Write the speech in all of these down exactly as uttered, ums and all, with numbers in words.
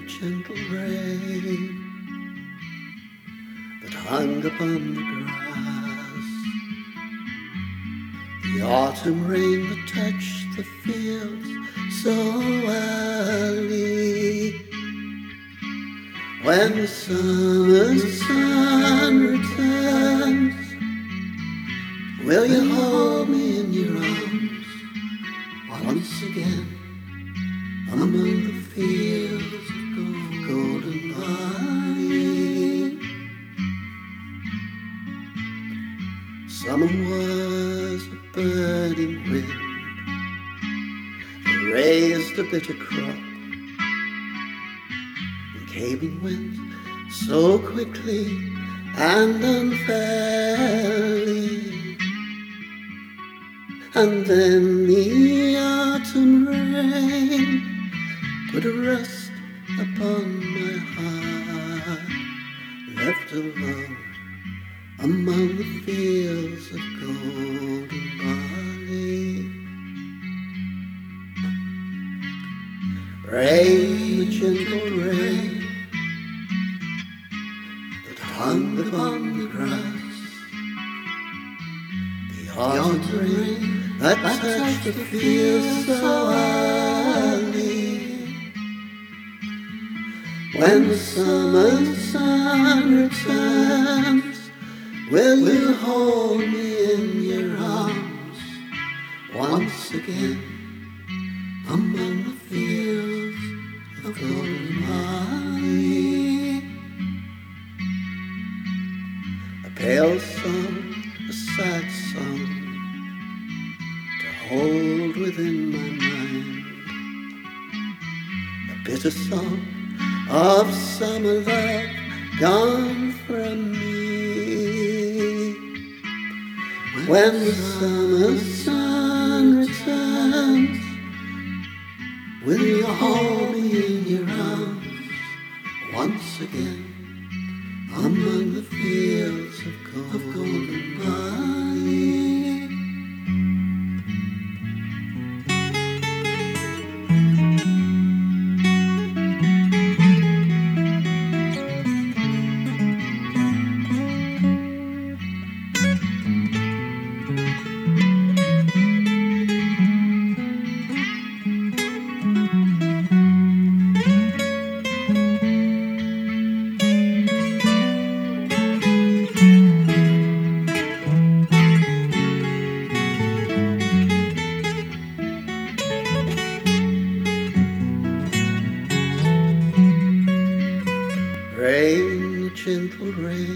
gentle rain that hung upon the grass, the autumn rain that touched the fields so early. When the summer sun returns, will you hold me in your arms once again among the fields of golden barley? Summer was a burning wind that raised a bitter crop, and came and went so quickly and unfairly. And then the autumn rain put a rust upon my heart, left alone among the fields of golden barley. Rain, the gentle rain that hung upon the grass, the autumn rain that touched the fields so early. When the summer sun returns, will you hold me in your arms once again among the fields of golden barley? A pale song, a sad song to hold within my mind, a bitter song of summer love gone from me. When the summer sun returns, will you hold me in your arms once again among the fields of golden barley? Rain, the gentle rain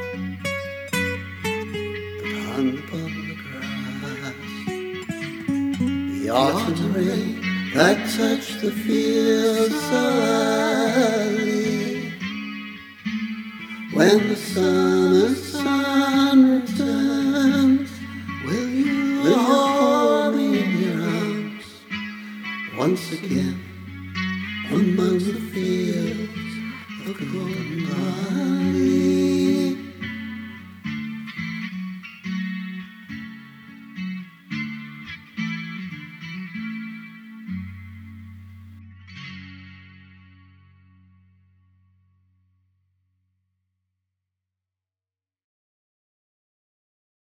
that hung upon the grass, the autumn rain that touched the fields so early. When the summer sun returns, will you hold me in your arms once again among the fields of golden barley?